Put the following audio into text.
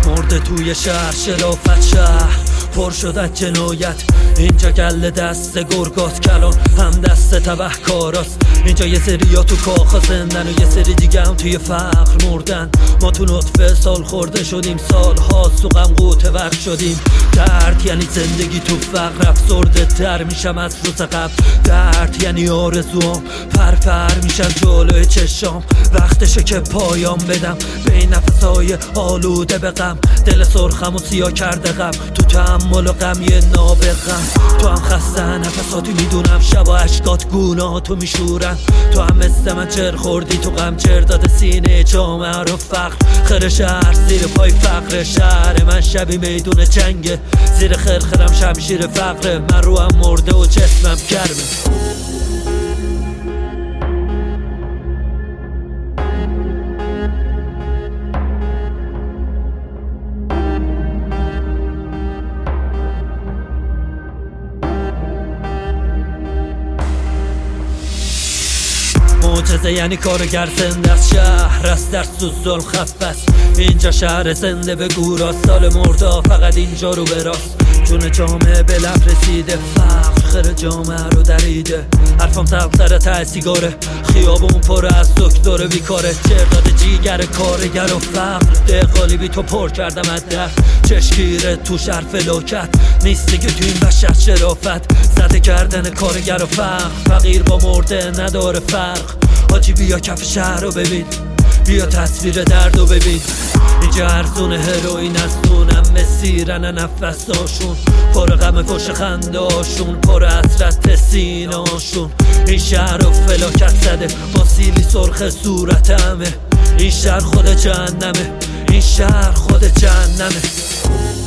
مرده توی شهر، شرافت شهر پر شد از جنایت. اینجا گله دست گرگاست، کلان هم دست تبهکاراست. اینجا یه سری ها تو کاخا زندن و یه سری دیگه هم توی فقر مردن. ما تو نطفه سال خورده شدیم، سالها تو غم قوطه وقت شدیم. درد یعنی زندگی تو فقر، افسرده تر میشم از روز قبل. درد یعنی آرزوام پرپر میشن جلوی چشام. وقتشه که پایان بدم به این نفسای آلوده به غم. دل سرخم و سیاه کرده غم، تو تحمل و غم یه نابغم. تو هم خسته نفساتی میدونم، شب و عشقات گوناهاتو میشورن. تو هم مثل من چر خوردی تو غم، چر داده سینه جامعه رو فقر. خر شهر زیر پای فقر، شهر من شبی میدون جنگه. زیر خرخرم شمشیر فقره، من رو هم مرده و جسمم کرمه. معجزه یعنی کارگر زنده از شهر از درس و ظلم خفت. اینجا شهر زنده به گورا، سال مرده فقط اینجا رو براست. جون جامعه به لب رسیده، فقر خر جامعه رو دریده. حرفم سبزره ته سیگاره، خیابون پر از دکتر بیکاره. چرداد جیگر کارگر و فقر، دقالی بی تو پر کردم از در. چشگیره تو شهر فلاکت، نیست دیگه تو این بشر شرافت. زده کردن کارگر و فقر، فقیر با مرده نداره فرق. حاجی بیا کف شهر رو ببین، بیا تصویر درد رو ببین. اینجا ارزون هروئین از دونم مسیرن نفساشون. پر غم کش خنداشون، پر حسرت سیناشون. این شهر رو فلاکت زده با سیلی سرخ صورت همه. این شهر خود جهنمه، این شهر خود جهنمه.